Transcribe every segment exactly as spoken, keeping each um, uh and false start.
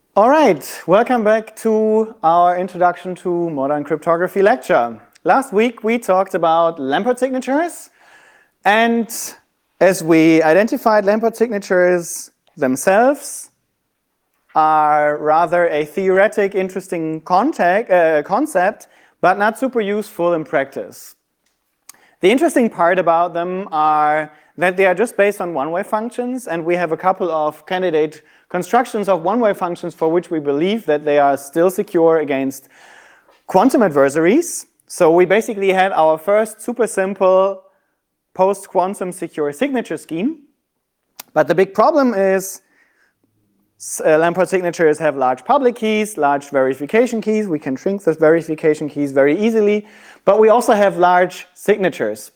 All right, welcome back to our Introduction to Modern Cryptography lecture. Last week we talked about Lamport signatures, and as we identified, Lamport signatures themselves are rather a theoretic, interesting contact, uh, concept, but not super useful in practice. The interesting part about them are that they are just based on one-way functions, and we have a couple of candidate constructions of one-way functions for which we believe that they are still secure against quantum adversaries. So we basically had our first super simple post-quantum secure signature scheme. But the big problem is uh, Lamport signatures have large public keys, large verification keys. We can shrink the verification keys very easily. But we also have large signatures.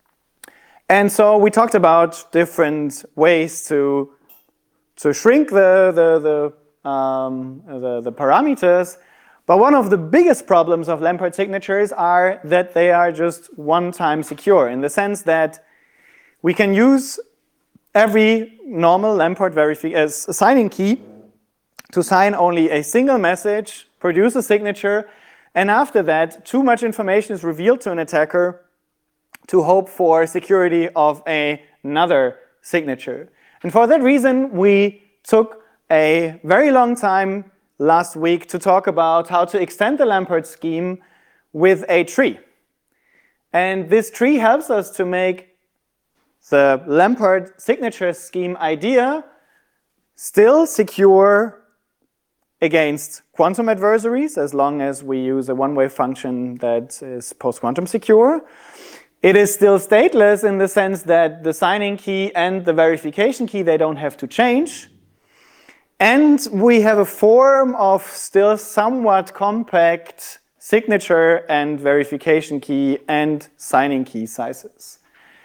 And so we talked about different ways to to shrink the, the, the, um, the, the parameters. But one of the biggest problems of Lamport signatures are that they are just one-time secure, in the sense that we can use every normal Lamport uh, signing key to sign only a single message, produce a signature, and after that, too much information is revealed to an attacker to hope for security of a, another signature. And for that reason, we took a very long time last week to talk about how to extend the Lamport scheme with a tree. And this tree helps us to make the Lamport signature scheme idea still secure against quantum adversaries, as long as we use a one-way function that is post-quantum secure. It is still stateless in the sense that the signing key and the verification key, they don't have to change. And we have a form of still somewhat compact signature and verification key and signing key sizes.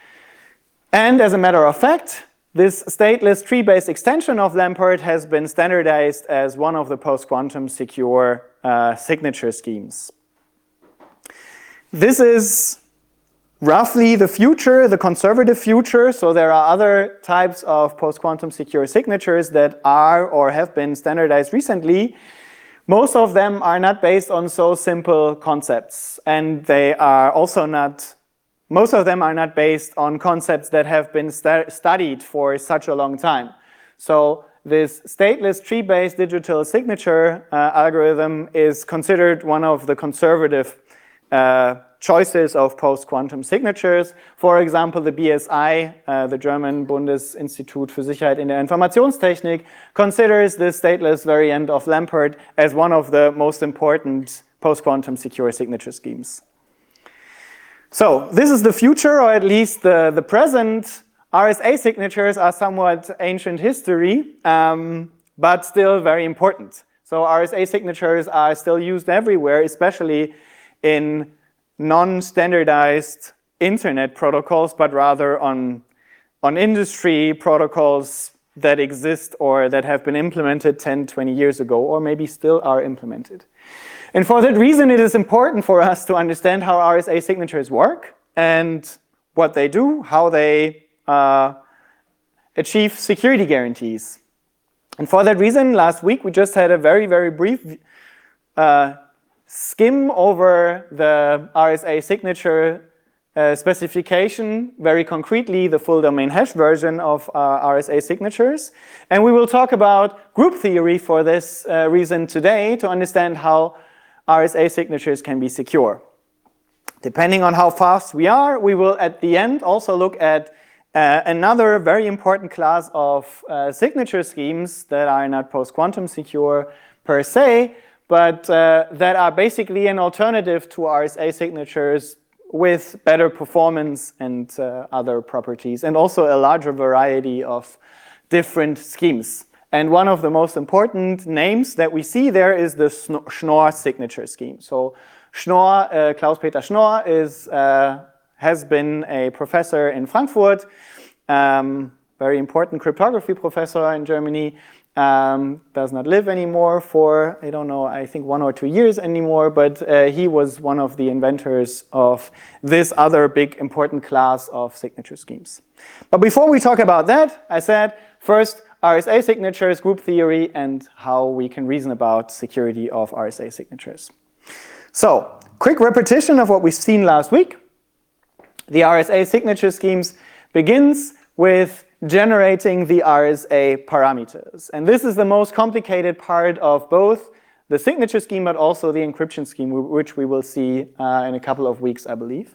And as a matter of fact, this stateless tree-based extension of Lamport has been standardized as one of the post-quantum secure uh, signature schemes. This is roughly the future, the conservative future. So there are other types of post-quantum secure signatures that are or have been standardized recently. Most of them are not based on so simple concepts, and they are also not, most of them are not based on concepts that have been stu studied for such a long time. So this stateless tree-based digital signature uh, algorithm is considered one of the conservative uh, choices of post-quantum signatures. For example, the B S I, uh, the German Bundesinstitut für Sicherheit in der Informationstechnik, considers the stateless variant of Lamport as one of the most important post-quantum secure signature schemes. So this is the future, or at least the, the present. R S A signatures are somewhat ancient history, um, but still very important. So R S A signatures are still used everywhere, especially in non-standardized internet protocols, but rather on, on industry protocols that exist or that have been implemented ten, twenty years ago, or maybe still are implemented. And for that reason, it is important for us to understand how R S A signatures work and what they do, how they uh, achieve security guarantees. And for that reason, last week we just had a very, very brief uh, skim over the R S A signature uh, specification, very concretely the full domain hash version of uh, R S A signatures. And we will talk about group theory for this uh, reason today to understand how R S A signatures can be secure. Depending on how fast we are, we will at the end also look at uh, another very important class of uh, signature schemes that are not post-quantum secure per se, but uh, that are basically an alternative to R S A signatures with better performance and uh, other properties, and also a larger variety of different schemes. And one of the most important names that we see there is the Schnorr signature scheme. So Schnorr, uh, Klaus-Peter Schnorr, is, uh, has been a professor in Frankfurt, um, very important cryptography professor in Germany. Um, does not live anymore for, I don't know, I think one or two years anymore, but uh, he was one of the inventors of this other big important class of signature schemes. But before we talk about that, I said, first, R S A signatures, group theory, and how we can reason about security of R S A signatures. So, quick repetition of what we've seen last week. The R S A signature schemes begins with generating the R S A parameters. And this is the most complicated part of both the signature scheme but also the encryption scheme, which we will see uh, in a couple of weeks, I believe.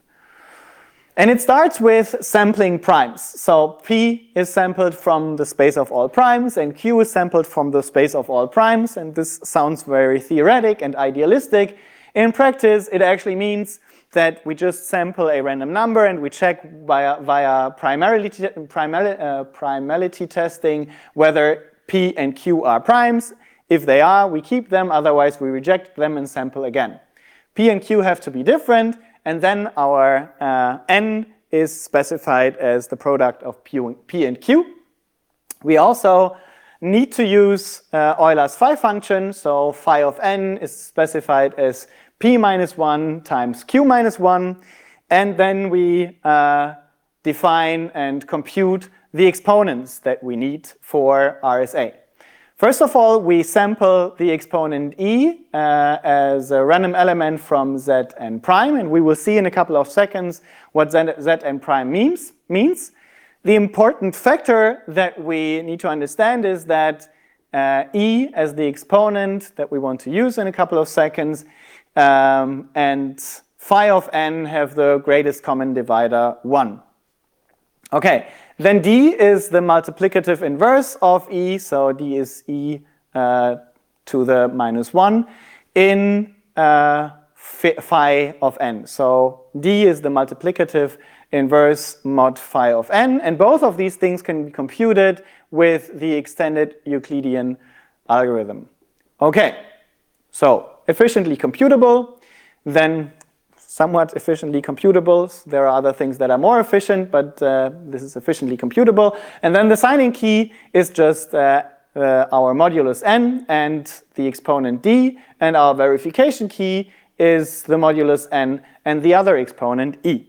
And it starts with sampling primes. So P is sampled from the space of all primes, and Q is sampled from the space of all primes. And this sounds very theoretic and idealistic. In practice, it actually means that we just sample a random number and we check via, via primality, primality, uh, primality testing whether P and Q are primes. If they are, we keep them, otherwise we reject them and sample again. P and Q have to be different, and then our uh, N is specified as the product of P and Q. We also need to use uh, Euler's phi function, so phi of N is specified as P minus one times Q minus one, and then we uh, define and compute the exponents that we need for R S A. First of all, we sample the exponent E uh, as a random element from Zn prime, and we will see in a couple of seconds what Zn prime means. means. The important factor that we need to understand is that uh, E as the exponent that we want to use in a couple of seconds um, and phi of N have the greatest common divisor, one. Okay. Then D is the multiplicative inverse of E, so D is E uh, to the minus one in uh, phi of N. So D is the multiplicative inverse mod phi of N, and both of these things can be computed with the extended Euclidean algorithm. Okay, so efficiently computable, then somewhat efficiently computable. There are other things that are more efficient, but uh, this is efficiently computable. And then the signing key is just uh, uh, our modulus N and the exponent D, and our verification key is the modulus N and the other exponent E.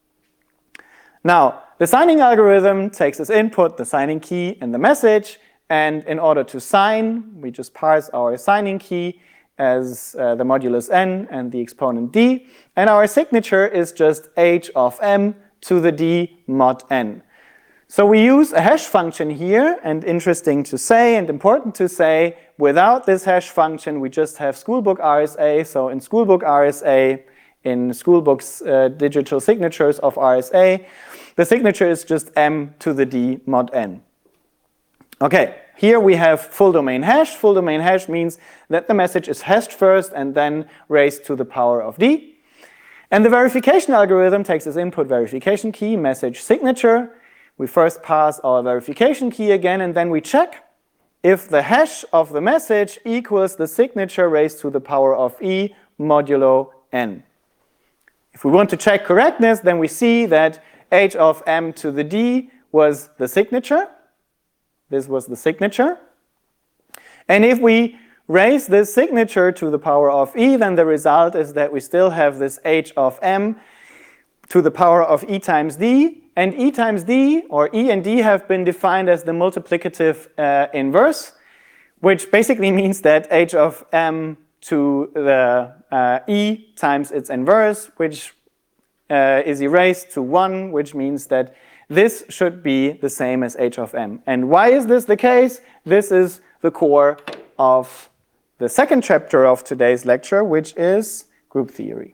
Now, the signing algorithm takes as input the signing key and the message, and in order to sign, we just parse our signing key as uh, the modulus N and the exponent D, and our signature is just H of M to the D mod N. So we use a hash function here, and interesting to say and important to say, without this hash function we just have schoolbook R S A. So in schoolbook R S A, in schoolbook's uh, digital signatures of R S A, the signature is just M to the D mod N. Okay. Here we have full domain hash. Full domain hash means that the message is hashed first and then raised to the power of D. And the verification algorithm takes as input verification key, message, signature. We first pass our verification key again, and then we check if the hash of the message equals the signature raised to the power of E modulo N. If we want to check correctness, then we see that H of M to the D was the signature. This was the signature. And if we raise this signature to the power of E, then the result is that we still have this H of M to the power of E times D. And E times D, or E and D, have been defined as the multiplicative uh, inverse, which basically means that H of M to the uh, E times its inverse, which uh, is erased to one, which means that this should be the same as H of M. And why is this the case? This is the core of the second chapter of today's lecture, which is group theory.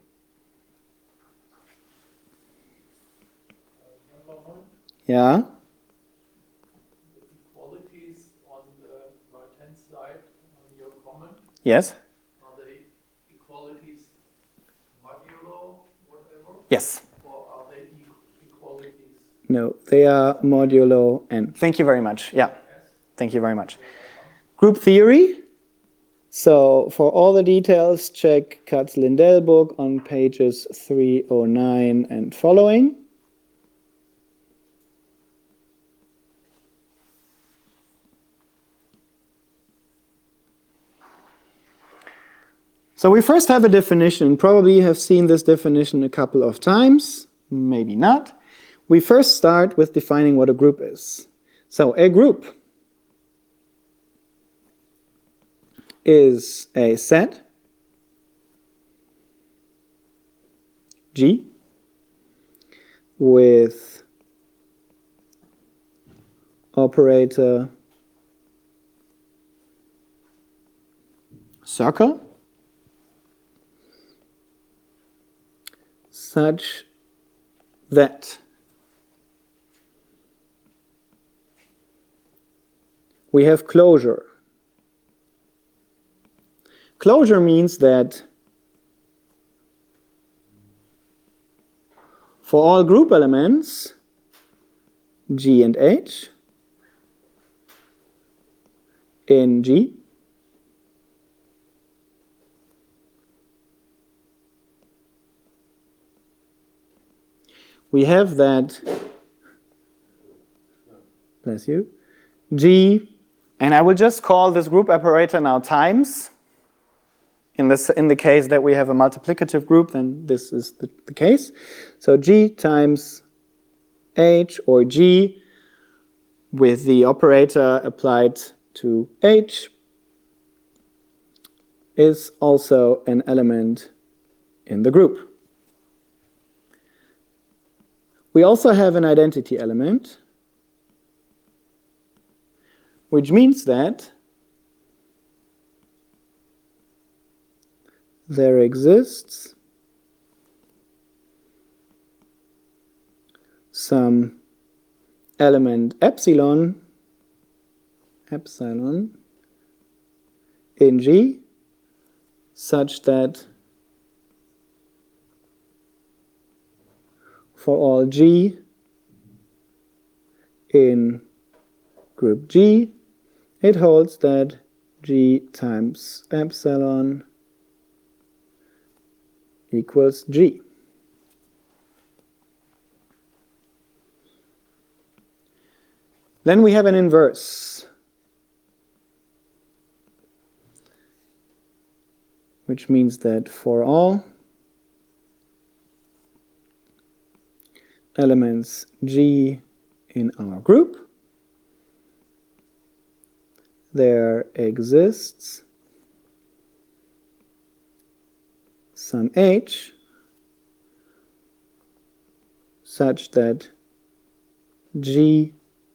Yeah? Equalities on the right-hand side on your comment. Yes? Are they equalities modulo whatever? Yes. No, they are modulo N. Thank you very much. Yeah, thank you very much. Group theory. So for all the details, check Katz-Lindell book on pages three oh nine and following. So we first have a definition. Probably you have seen this definition a couple of times, maybe not. We first start with defining what a group is. So a group is a set G with operator circle such that we have closure. Closure means that for all group elements, G and H, in G, we have that, bless you, G, and I will just call this group operator now times. In, this, in the case that we have a multiplicative group, then this is the, the case. So G times H, or G with the operator applied to H, is also an element in the group. We also have an identity element, which means that there exists some element epsilon, epsilon in G, such that for all G in group G, it holds that G times epsilon equals G. Then we have an inverse, which means that for all elements G in our group, there exists some H such that G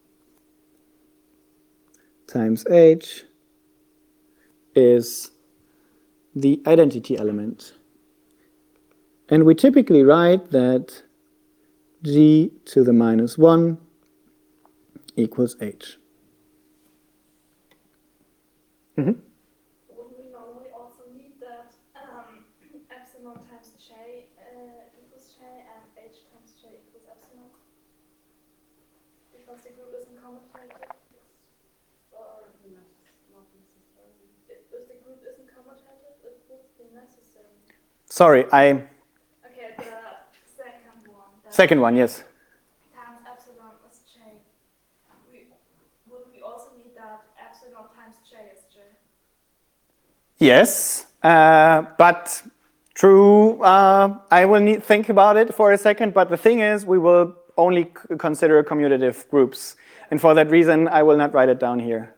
times H is the identity element. And we typically write that G to the minus one equals H. Mm-hmm. Wouldn't we normally also need that um, epsilon times J uh, equals J and H times J equals epsilon? Because the group isn't commutative. Or not necessarily. If, if the group isn't commutative, it would be necessary. Sorry, I... Okay, the second one. The Second one, yes. Times epsilon is J. We, would we also need that epsilon times J is J? Yes, uh, but true, uh, I will need think about it for a second, but the thing is we will only c consider commutative groups, and for that reason I will not write it down here.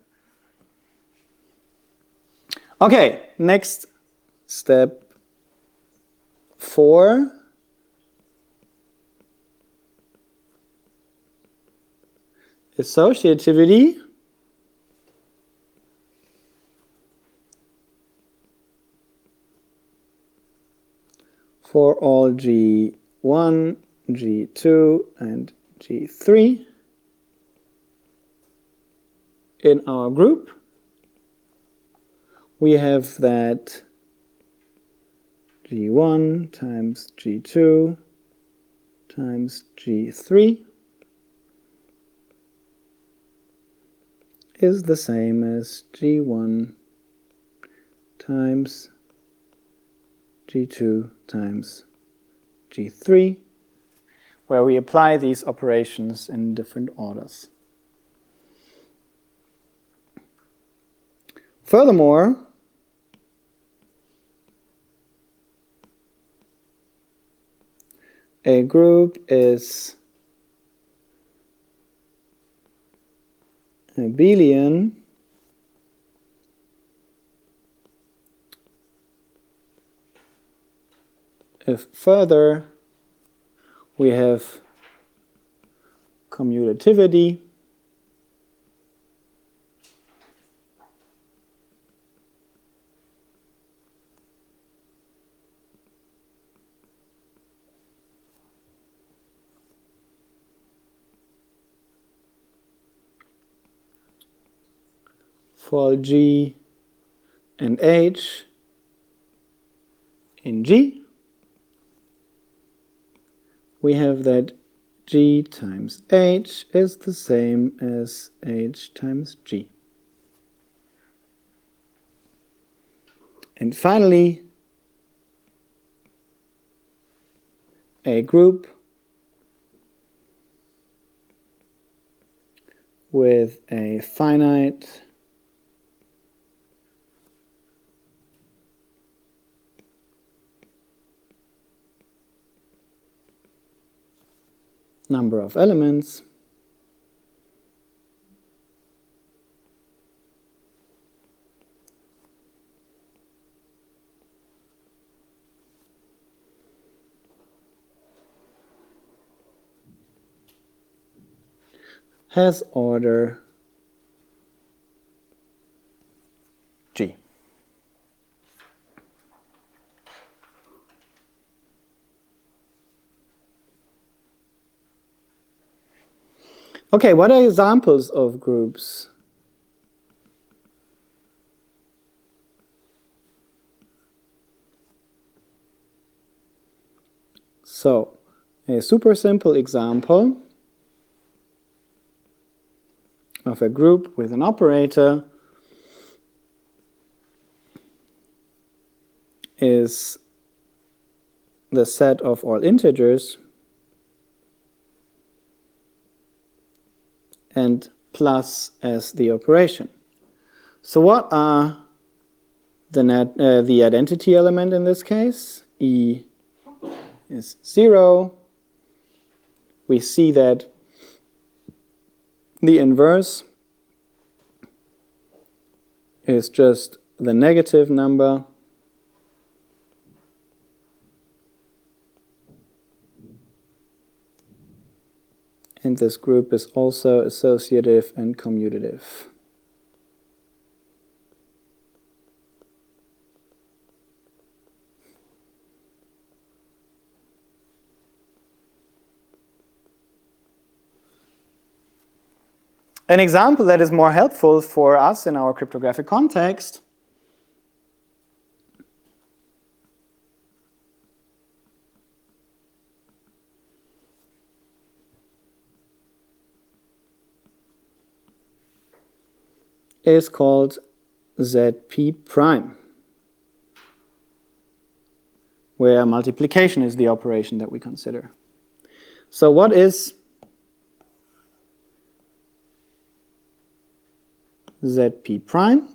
Okay, next step four. Associativity. For all G one, G two, and G three in our group, we have that G one times G two times G three is the same as G one times G two times G three, where we apply these operations in different orders. Furthermore, a group is abelian if further we have commutativity, for G and H in G, we have that G times H is the same as H times G. And finally, a group with a finite number of elements has order G. Okay, what are examples of groups? So, a super simple example of a group with an operator is the set of all integers and plus as the operation. So what are the, net, uh, the identity element in this case? E is zero. We see that the inverse is just the negative number and this group is also associative and commutative. An example that is more helpful for us in our cryptographic context is called Z P prime, where multiplication is the operation that we consider. So what is Z P prime?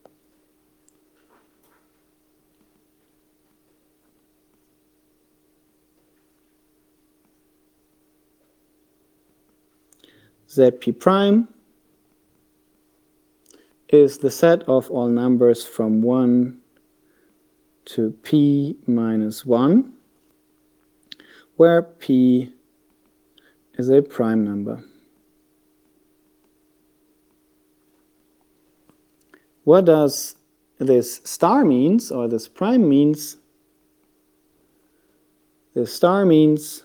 Z P prime is the set of all numbers from one to p minus one, where p is a prime number. What does this star means, or this prime means? This star means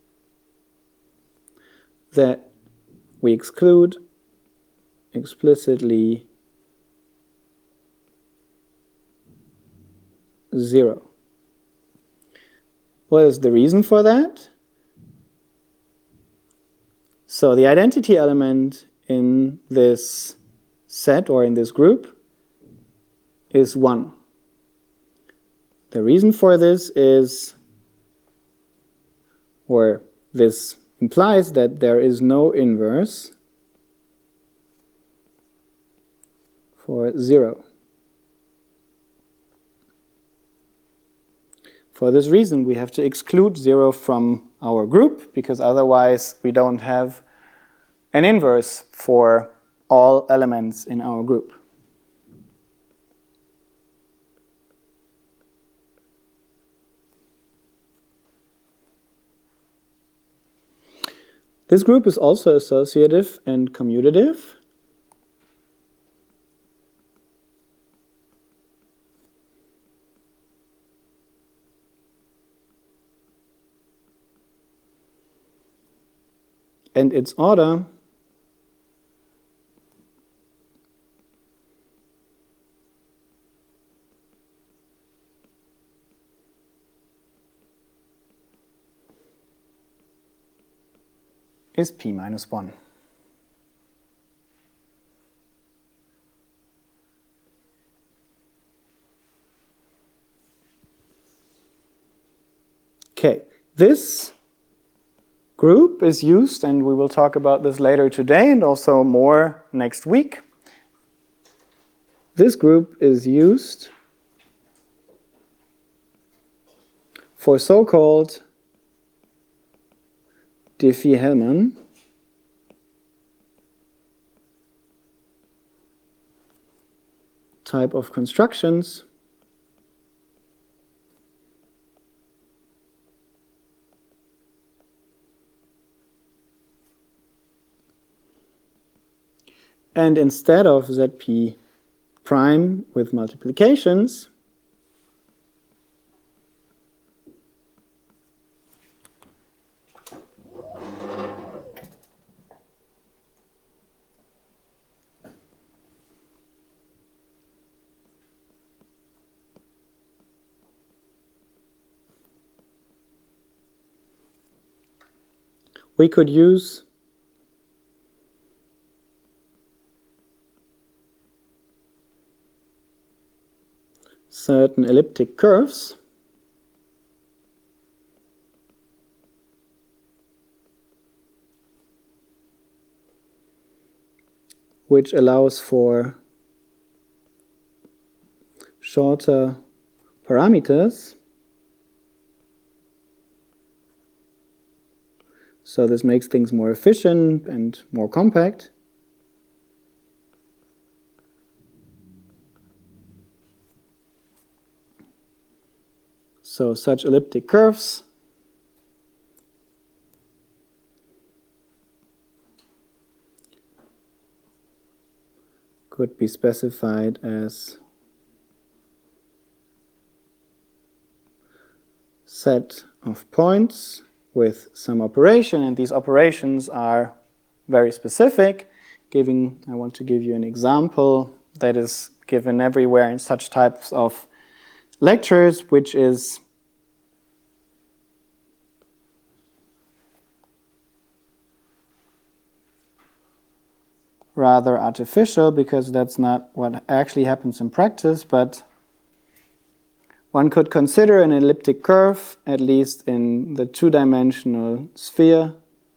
that we exclude explicitly zero. What is the reason for that? So the identity element in this set or in this group is one. The reason for this is, or this implies that there is no inverse for zero. For this reason, we have to exclude zero from our group, because otherwise we don't have an inverse for all elements in our group. This group is also associative and commutative. And its order is p minus one. Okay, this group is used, and we will talk about this later today and also more next week. This group is used for so-called Diffie-Hellman type of constructions and instead of Zp prime with multiplications, we could use certain elliptic curves which allows for shorter parameters. So this makes things more efficient and more compact. So such elliptic curves could be specified as set of points with some operation, and these operations are very specific. Giving, I want to give you an example that is given everywhere in such types of lectures, which is rather artificial because that's not what actually happens in practice, but one could consider an elliptic curve, at least in the two-dimensional sphere,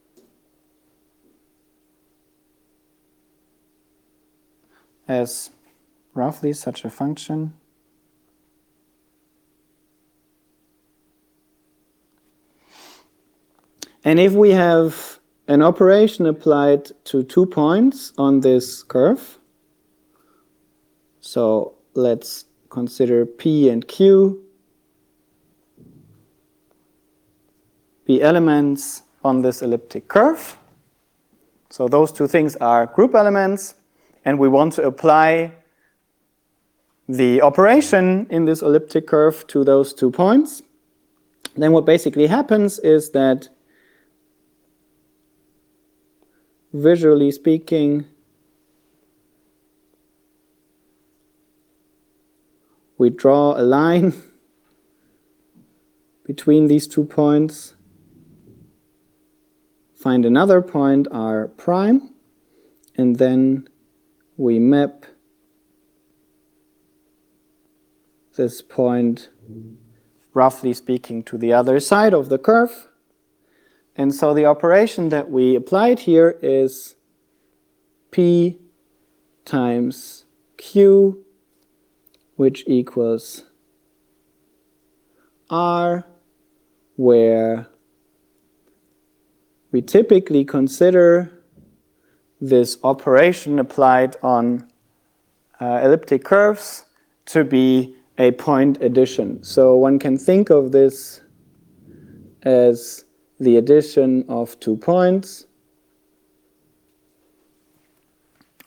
as roughly such a function. And if we have an operation applied to two points on this curve, so let's consider P and Q be elements on this elliptic curve. So those two things are group elements, and we want to apply the operation in this elliptic curve to those two points. Then what basically happens is that, visually speaking, we draw a line between these two points, find another point R prime, and then we map this point, roughly speaking, to the other side of the curve. And so the operation that we applied here is P times Q, which equals R, where we typically consider this operation applied on uh, elliptic curves to be a point addition. So one can think of this as the addition of two points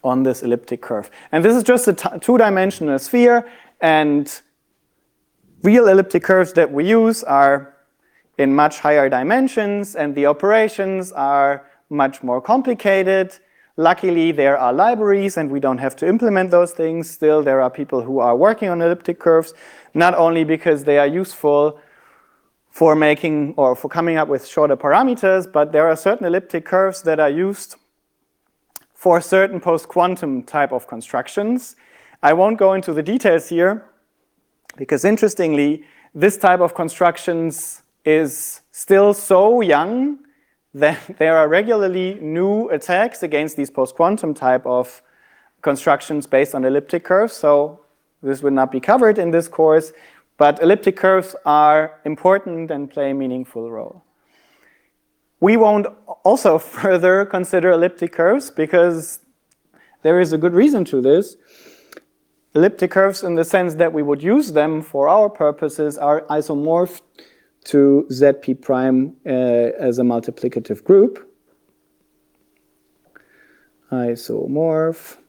on this elliptic curve. And this is just a two-dimensional sphere, and real elliptic curves that we use are in much higher dimensions, and the operations are much more complicated. Luckily, there are libraries, and we don't have to implement those things. Still, there are people who are working on elliptic curves, not only because they are useful for making or for coming up with shorter parameters, but there are certain elliptic curves that are used for certain post-quantum type of constructions. I won't go into the details here, because interestingly, this type of constructions is still so young that there are regularly new attacks against these post-quantum type of constructions based on elliptic curves. So this will not be covered in this course, but elliptic curves are important and play a meaningful role. We won't also further consider elliptic curves because there is a good reason to this. Elliptic curves, in the sense that we would use them for our purposes, are isomorphed to Z P prime uh, as a multiplicative group. Isomorph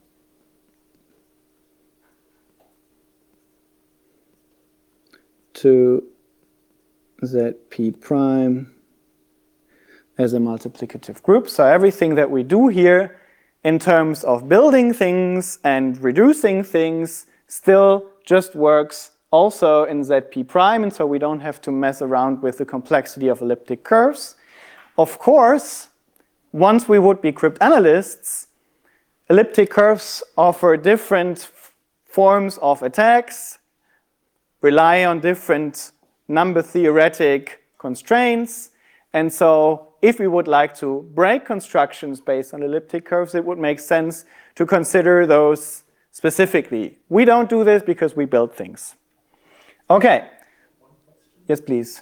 to Z P prime as a multiplicative group. So everything that we do here in terms of building things and reducing things still just works also in Z P prime, and so we don't have to mess around with the complexity of elliptic curves. Of course, once we would be cryptanalysts, elliptic curves offer different forms of attacks, rely on different number theoretic constraints, and so if we would like to break constructions based on elliptic curves, it would make sense to consider those specifically. We don't do this because we build things. Okay. Yes, please.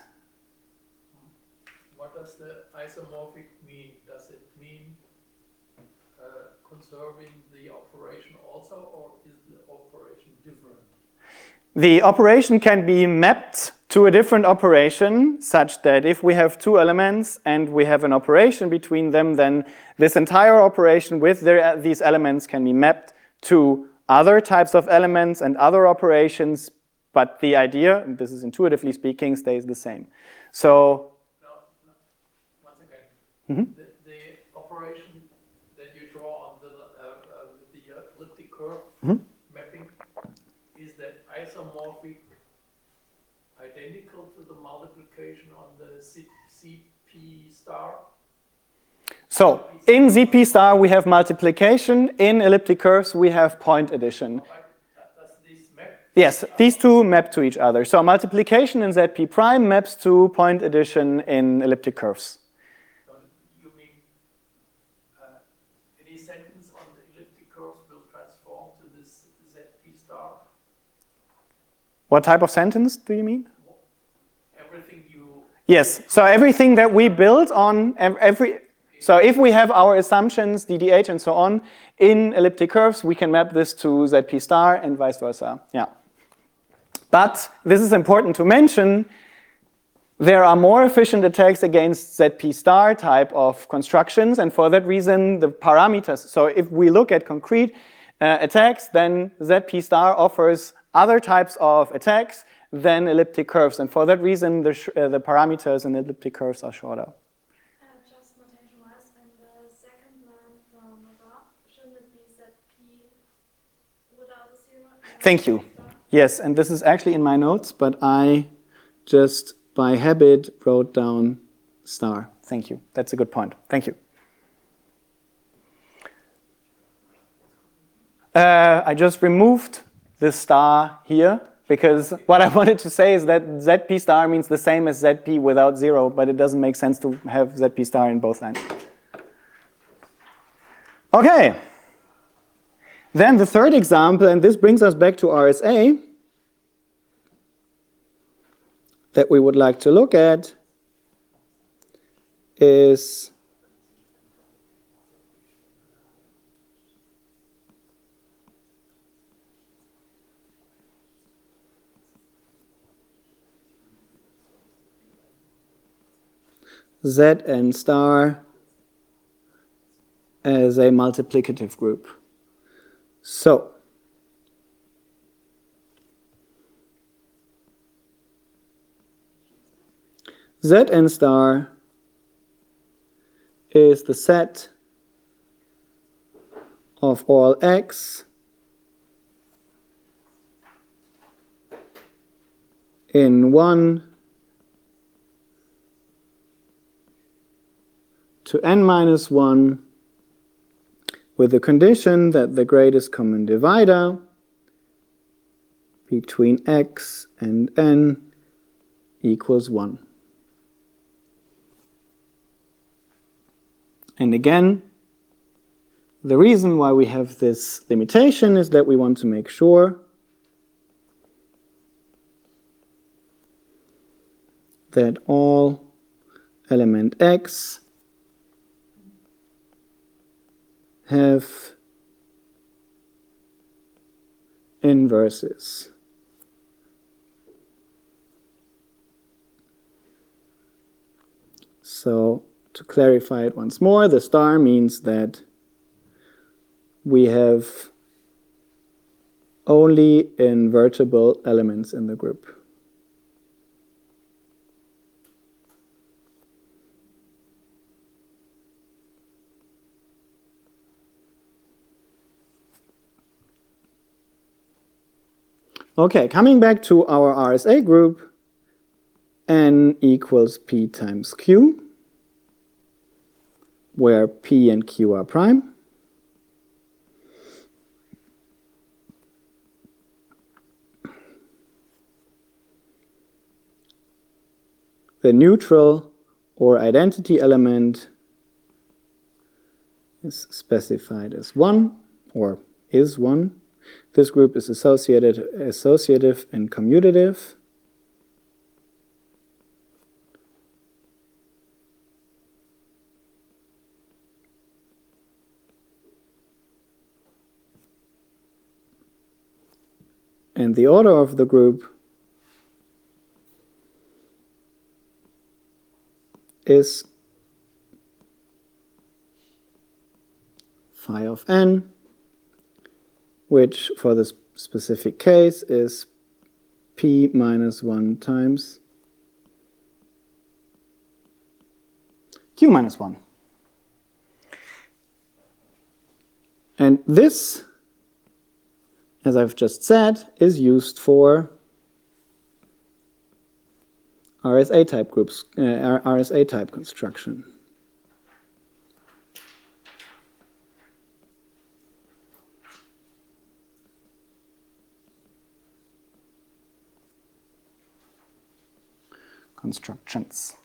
What does the isomorphic mean? Does it mean uh, conserving the operation also, or is the operation different? The operation can be mapped to a different operation, such that if we have two elements and we have an operation between them, then this entire operation with their, these elements can be mapped to other types of elements and other operations, but the idea, and this is intuitively speaking, stays the same. So, no, no. Once again, mm-hmm. the, the operation that you draw on the, uh, uh, the elliptic curve mm-hmm. mapping, is that isomorphic identical to the multiplication on the Z P star? So, in Z P star we have multiplication, in elliptic curves we have point addition. Does this map? Yes, these two map to each other. So multiplication in Z P prime maps to point addition in elliptic curves. So you mean uh, any sentence on the elliptic curves will transform to this Z P star? What type of sentence do you mean? Everything you... Yes, so everything that we build on every... So if we have our assumptions, D D H and so on, in elliptic curves, we can map this to Z P star and vice versa. Yeah. But this is important to mention. There are more efficient attacks against Z P star type of constructions, and for that reason, the parameters. So if we look at concrete uh, attacks, then Z P star offers other types of attacks than elliptic curves, and for that reason, the, sh uh, the parameters in elliptic curves are shorter. Thank you. Yes, and this is actually in my notes, but I just by habit wrote down star. Thank you. That's a good point. Thank you. Uh, I just removed this star here because what I wanted to say is that Z P star means the same as Z P without zero, but it doesn't make sense to have Z P star in both lines. Okay. Then the third example, and this brings us back to R S A, that we would like to look at is Z n star as a multiplicative group. So, Zn star is the set of all x in one to n minus one with the condition that the greatest common divisor between x and n equals one. And again, the reason why we have this limitation is that we want to make sure that all element x have inverses. So to clarify it once more, the star means that we have only invertible elements in the group. Okay, coming back to our R S A group, n equals p times q, where p and q are prime. The neutral or identity element is specified as one, or is one. This group is associated, associative and commutative. And the order of the group is phi of n, which for this specific case is p minus one times q minus one. And this, as I've just said, is used for R S A type groups, uh, R S A type construction. Constructions.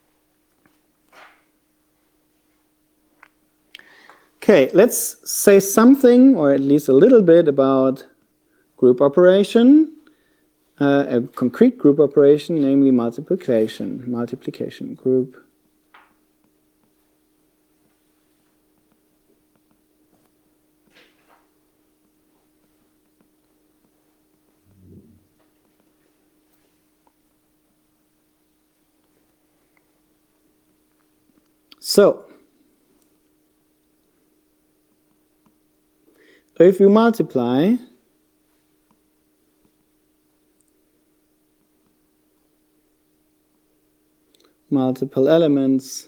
Okay, let's say something, or at least a little bit, about group operation, uh, a concrete group operation, namely multiplication. Multiplication group. So, if you multiply multiple elements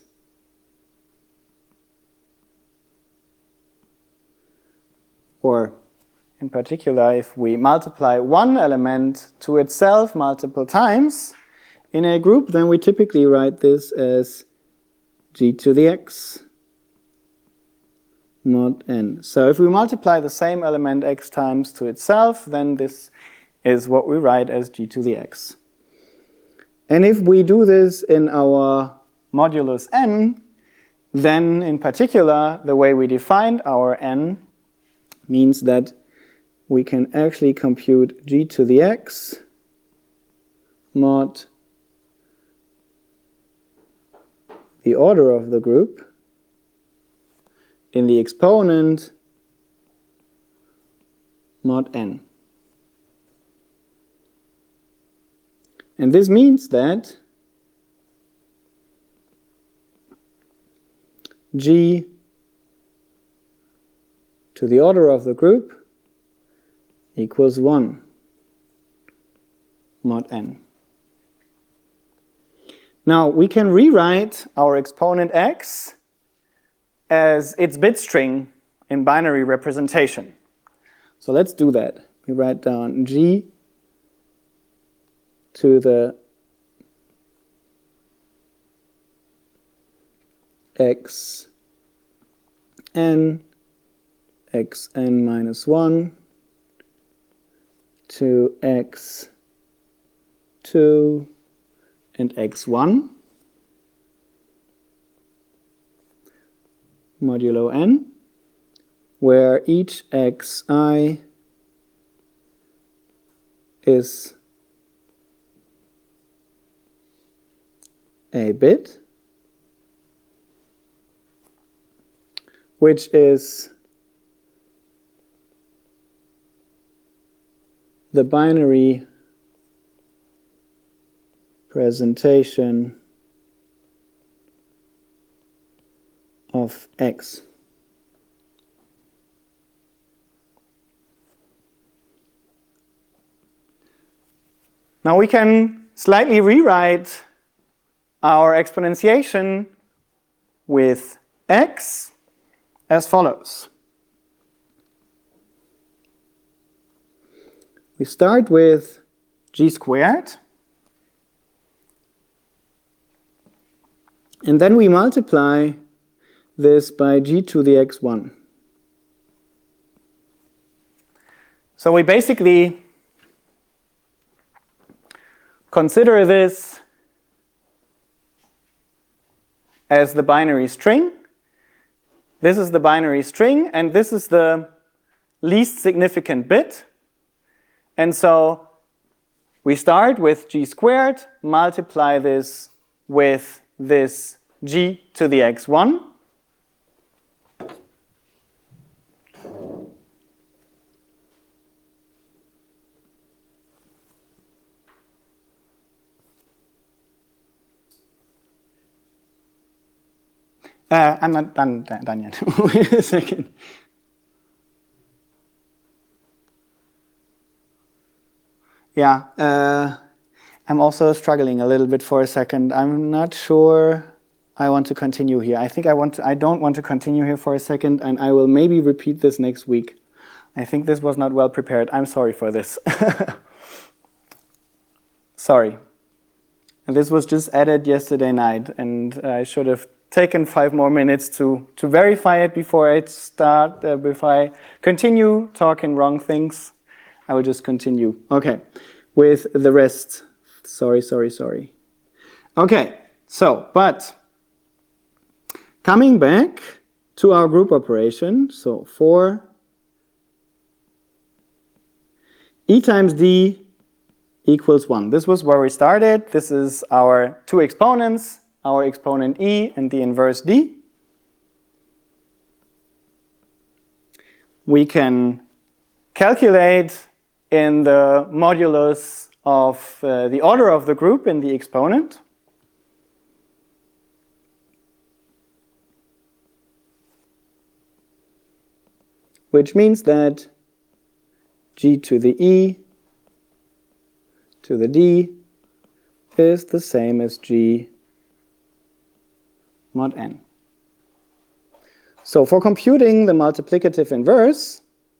or in particular if we multiply one element to itself multiple times in a group, then we typically write this as g to the x mod n. So if we multiply the same element x times to itself, then this is what we write as g to the x. And if we do this in our modulus n, then in particular the way we defined our n means that we can actually compute g to the x mod the order of the group in the exponent mod n. And this means that g to the order of the group equals one mod n. Now we can rewrite our exponent x as its bit string in binary representation. So let's do that. We write down g to the x n, x n minus one, to x two, and x one modulo n, where each xi is a bit, which is the binary presentation of x. Now we can slightly rewrite our exponentiation with x as follows. We start with g squared, and then we multiply this by g to the x one. So we basically consider this as the binary string. This is the binary string, and this is the least significant bit. And so we start with g squared, multiply this with this g to the x one. Uh, I'm not done, done yet. Wait a second. Yeah, uh, I'm also struggling a little bit for a second. I'm not sure I want to continue here. I think I want to, I don't want to continue here for a second, and I will maybe repeat this next week. I think this was not well prepared. I'm sorry for this. Sorry. And this was just added yesterday night, and I should have taken five more minutes to, to verify it before I start, uh, before I continue talking wrong things. I will just continue. Okay, with the rest. Sorry, sorry, sorry. Okay, so, but coming back to our group operation, so for E times D equals one. This was where we started. This is our two exponents, our exponent E and the inverse D. We can calculate in the modulus of uh, the order of the group in the exponent. Which means that G to the E to the D is the same as G mod n. So for computing the multiplicative inverse,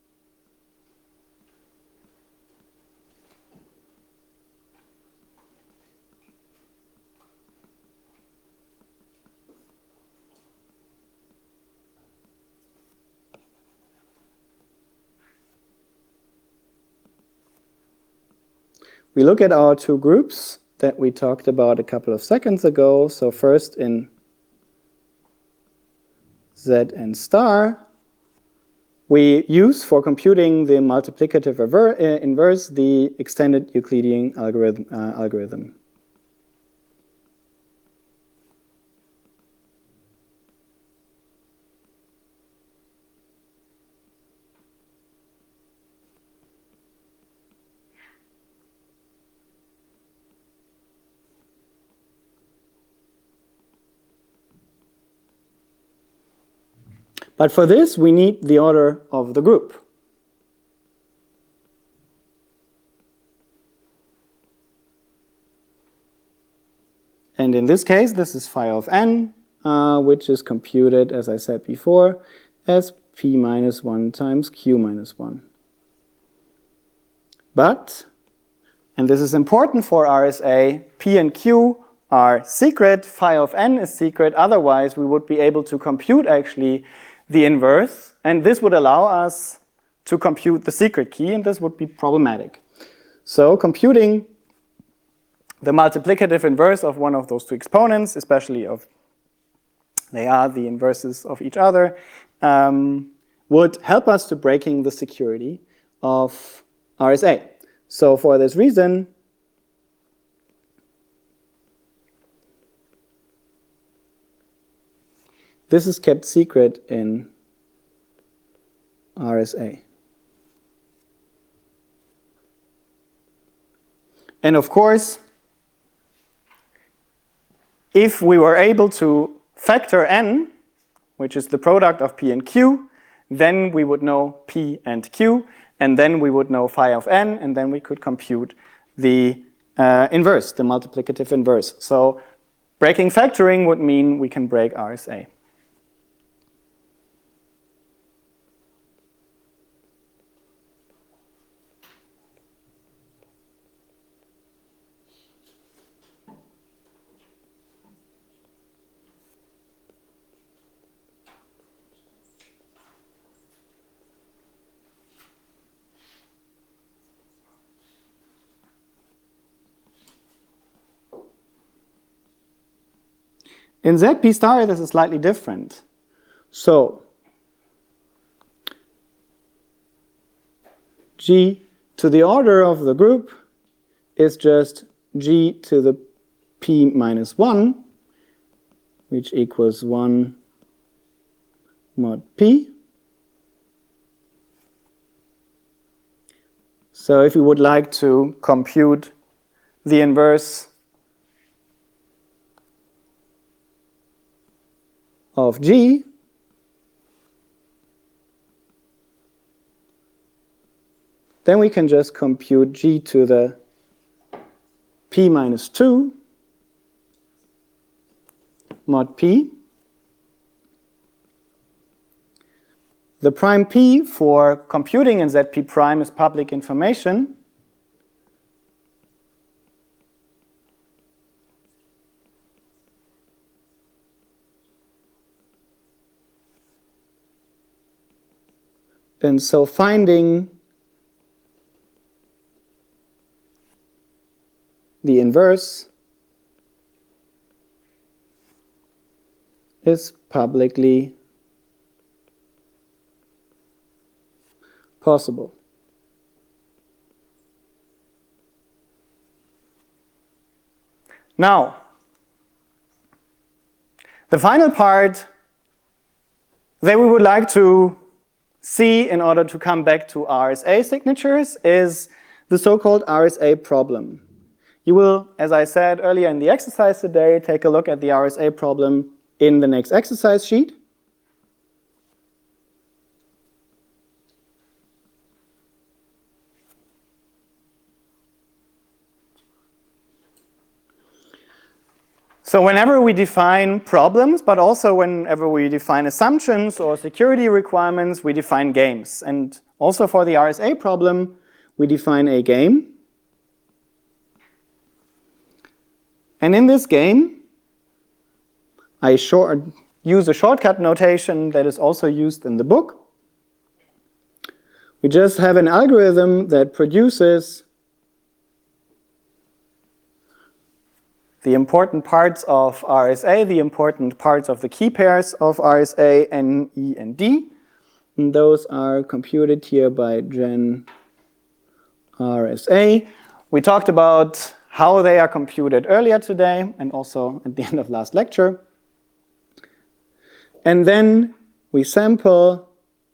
we look at our two groups that we talked about a couple of seconds ago. So first in Z and star, we use for computing the multiplicative inverse the extended Euclidean algorithm. Uh, algorithm. But for this, we need the order of the group. And in this case, this is phi of n, uh, which is computed, as I said before, as p minus one times q minus one. But, and this is important for R S A, p and q are secret, phi of n is secret, otherwise we would be able to compute actually the inverse, and this would allow us to compute the secret key, and this would be problematic. So computing the multiplicative inverse of one of those two exponents, especially of they are the inverses of each other, um, would help us to breaking the security of R S A. So for this reason, this is kept secret in R S A. And of course, if we were able to factor n, which is the product of p and q, then we would know p and q, and then we would know phi of n, and then we could compute the uh, inverse, the multiplicative inverse. So breaking factoring would mean we can break R S A. In Z P star, this is slightly different. So, G to the order of the group is just G to the P minus one, which equals one mod P. So if we would like to compute the inverse of G, then we can just compute G to the P minus two mod P. The prime P for computing in Z P prime is public information. And so finding the inverse is publicly possible. Now, the final part that we would like to see in order to come back to R S A signatures is the so-called R S A problem. You will, as I said earlier in the exercise today, take a look at the R S A problem in the next exercise sheet. So whenever we define problems, but also whenever we define assumptions or security requirements, we define games. And also for the R S A problem, we define a game. And in this game, I short, use a shortcut notation that is also used in the book. We just have an algorithm that produces the important parts of R S A, the important parts of the key pairs of R S A, N, E, and D. And those are computed here by Gen R S A. We talked about how they are computed earlier today and also at the end of last lecture. And then we sample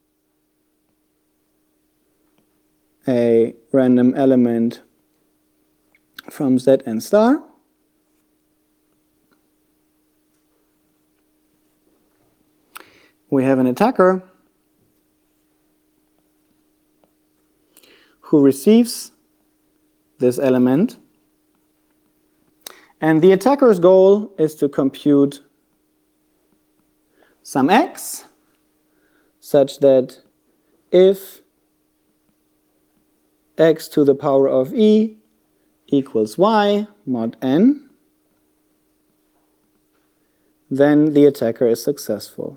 a random element from Z n star. We have an attacker who receives this element, And the attacker's goal is to compute some x such that if x to the power of e equals y mod n, then the attacker is successful.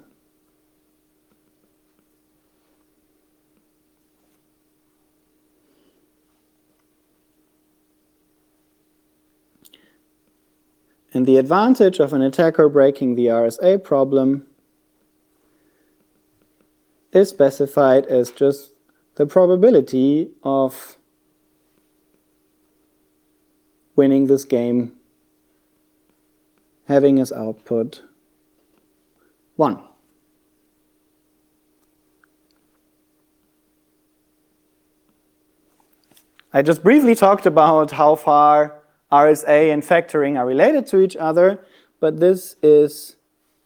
And the advantage of an attacker breaking the R S A problem is specified as just the probability of winning this game having as output one. I just briefly talked about how far R S A and factoring are related to each other, but this is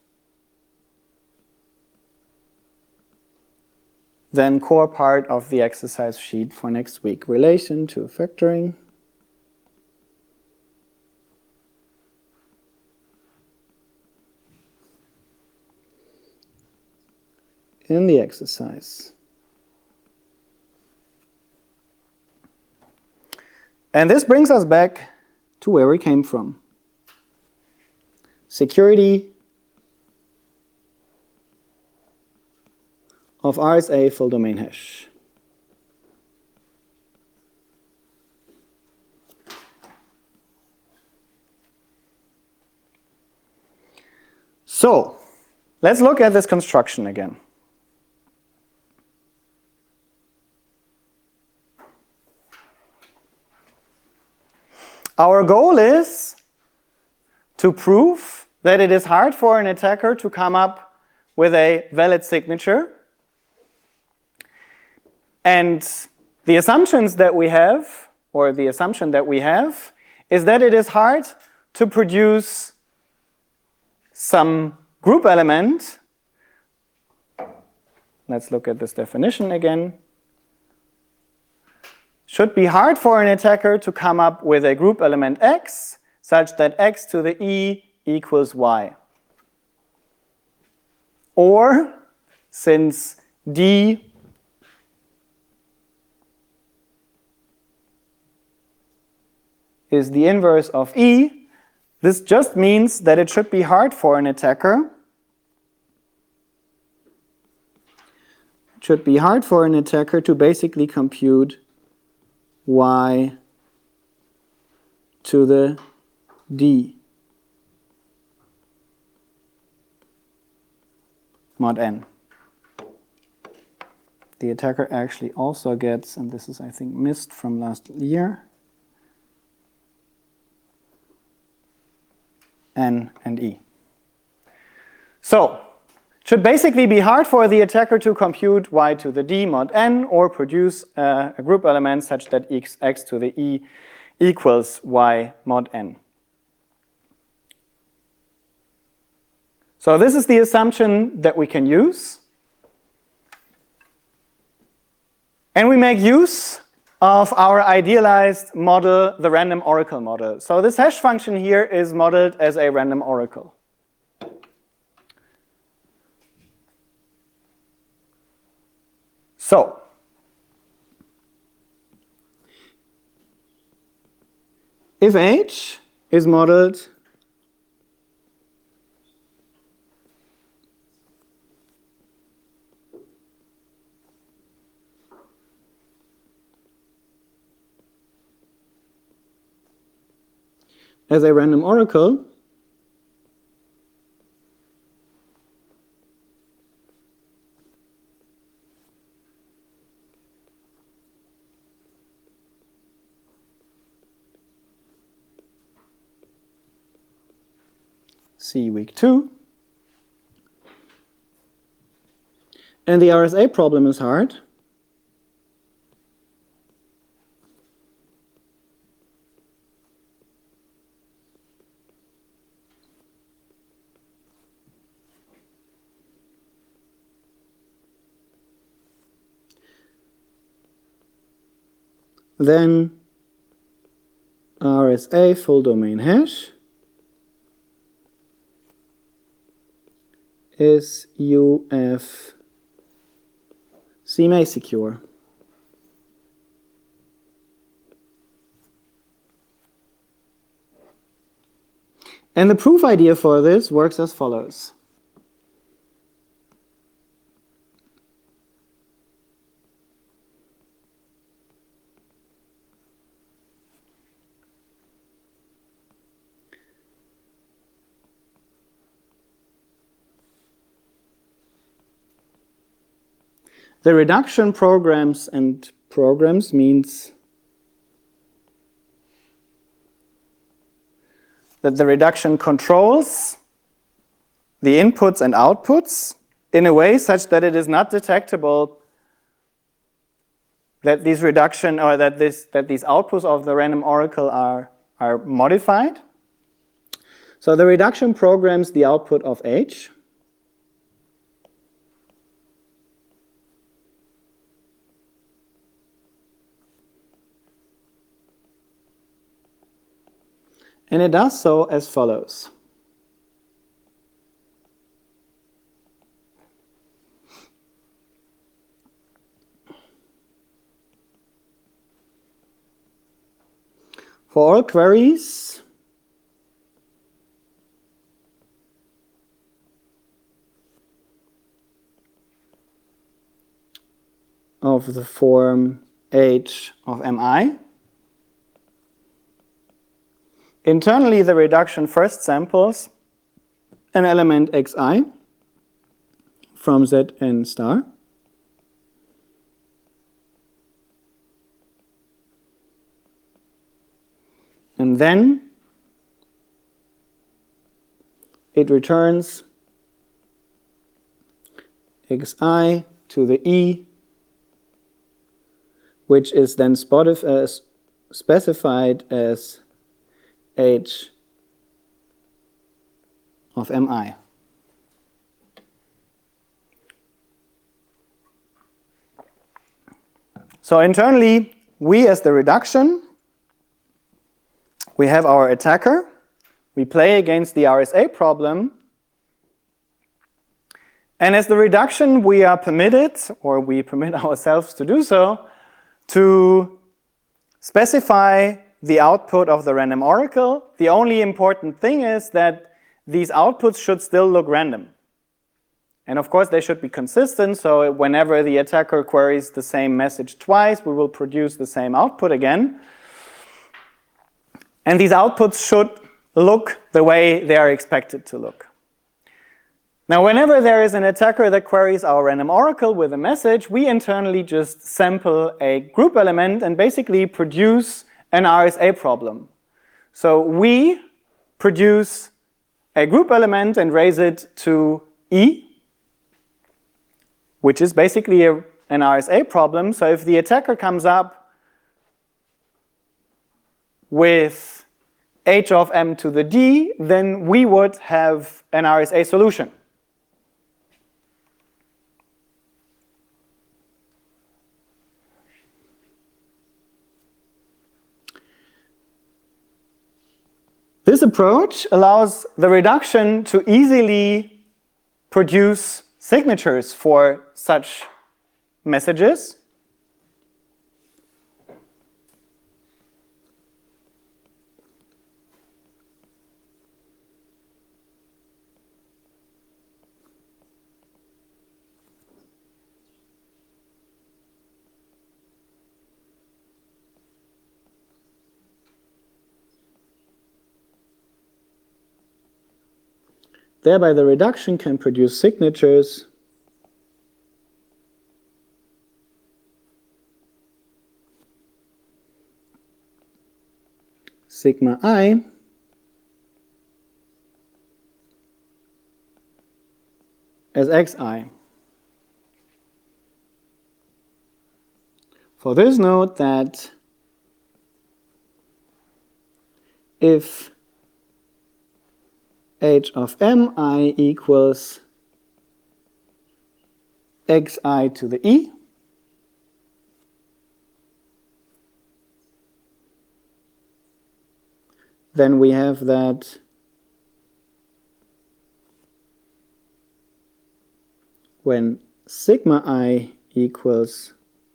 then core part of the exercise sheet for next week. Relation to factoring. In the exercise. And this brings us back to where we came from. Security of R S A full domain hash. So, let's look at this construction again. Our goal is to prove that it is hard for an attacker to come up with a valid signature. And the assumptions that we have, or the assumption that we have, is that it is hard to produce some group element. Let's look at this definition again. Should be hard for an attacker to come up with a group element x such that x to the e equals y. Or, since d is the inverse of e, this just means that it should be hard for an attacker. It should be hard for an attacker to basically compute y to the d mod n. The attacker actually also gets, and this is I think missed from last year, n and e. So, it should basically be hard for the attacker to compute y to the d mod n or produce uh, a group element such that x, x to the e equals y mod n. So this is the assumption that we can use. And we make use of our idealized model, the random oracle model. So this hash function here is modeled as a random oracle. So, if H is modeled as a random oracle, see week two. And the R S A problem is hard. Then R S A full domain hash is U F C M A secure? And the proof idea for this works as follows. The reduction programs and programs means that the reduction controls the inputs and outputs in a way such that it is not detectable that these reduction or that this that these outputs of the random oracle are, are modified. So the reduction programs the output of H. And it does so as follows. For all queries of the form H of Mi, internally, the reduction first samples an element xi from Zn star. And then it returns xi to the e, which is then spotted as specified as H of Mi. So internally, we as the reduction, we have our attacker. We play against the R S A problem. And as the reduction, we are permitted, or we permit ourselves to do so, to specify the output of the random oracle. The only important thing is that these outputs should still look random. And of course, they should be consistent, so whenever the attacker queries the same message twice, we will produce the same output again. And these outputs should look the way they are expected to look. Now, whenever there is an attacker that queries our random oracle with a message, we internally just sample a group element and basically produce an R S A problem. So we produce a group element and raise it to E, which is basically a, an R S A problem. So if the attacker comes up with H of M to the D, then we would have an R S A solution. This approach allows the reduction to easily produce signatures for such messages. Thereby, the reduction can produce signatures sigma I as xi. For this, note that if H of Mi equals xi to the e, then we have that when sigma I equals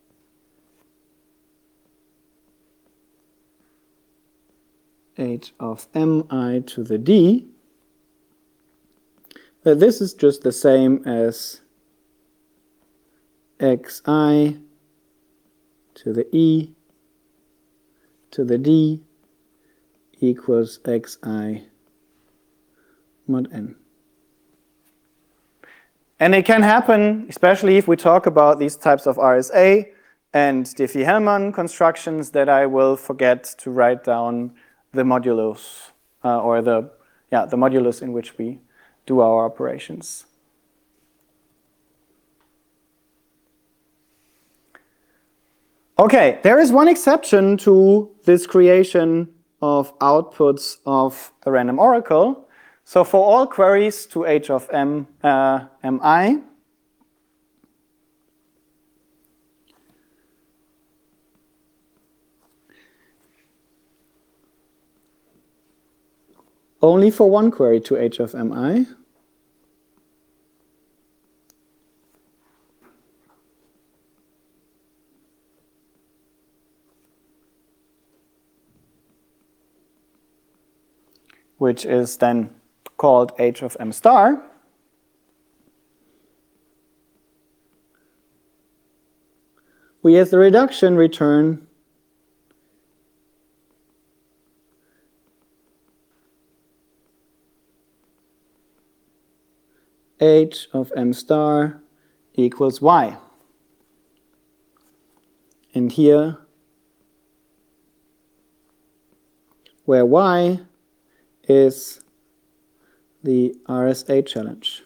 h of mi to the d, that this is just the same as xi to the e to the d equals xi mod n. And it can happen, especially if we talk about these types of R S A and Diffie-Hellman constructions, that I will forget to write down the modulus uh, or the yeah the modulus in which we do our operations. Okay, there is one exception to this creation of outputs of a random oracle. So for all queries to h of m, uh, mi, only for one query to h of mi, which is then called h of m star, we as the reduction return h of m star equals y. And here, where y is the R S A challenge.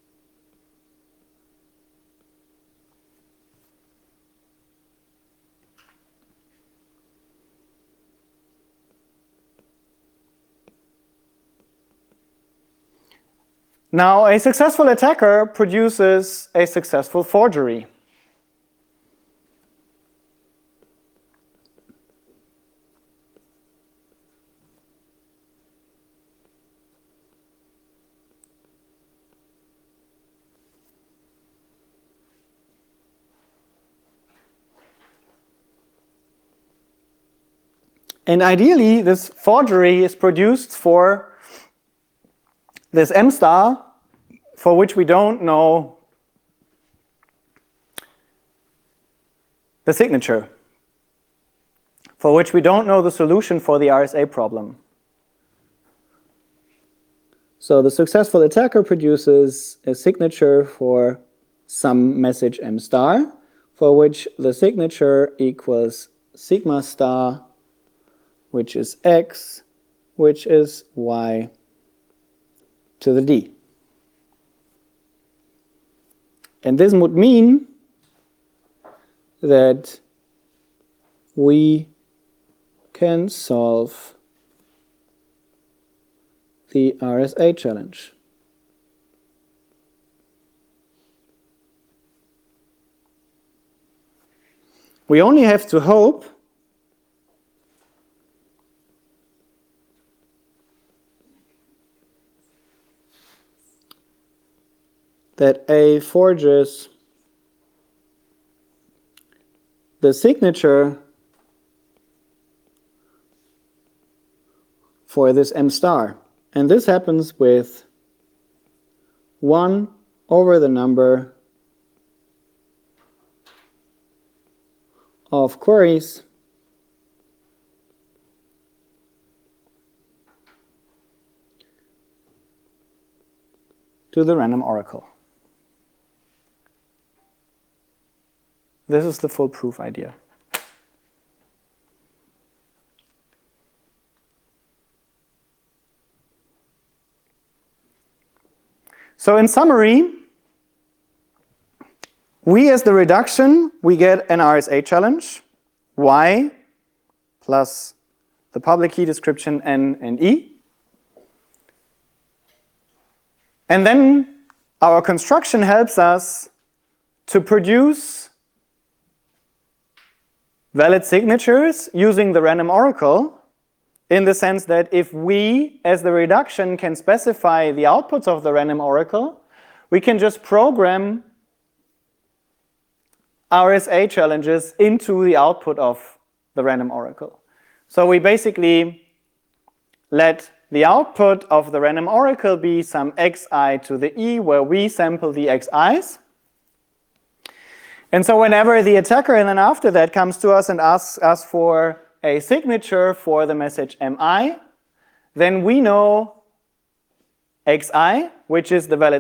Now, a successful attacker produces a successful forgery. And ideally, this forgery is produced for this M star, for which we don't know the signature, for which we don't know the solution for the R S A problem. So the successful attacker produces a signature for some message M star, for which the signature equals sigma star, which is x, which is y to the d. And this would mean that we can solve the R S A challenge. We only have to hope that A forges the signature for this M star. And this happens with one over the number of queries to the random oracle. This is the foolproof idea. So in summary, we as the reduction, we get an R S A challenge, y plus the public key description n and e. And then our construction helps us to produce valid signatures using the random oracle, in the sense that if we, as the reduction, can specify the outputs of the random oracle, we can just program R S A challenges into the output of the random oracle. So we basically let the output of the random oracle be some xi to the e, where we sample the xi's. And so whenever the attacker and then after that comes to us and asks us for a signature for the message mi, then we know xi, which is the valid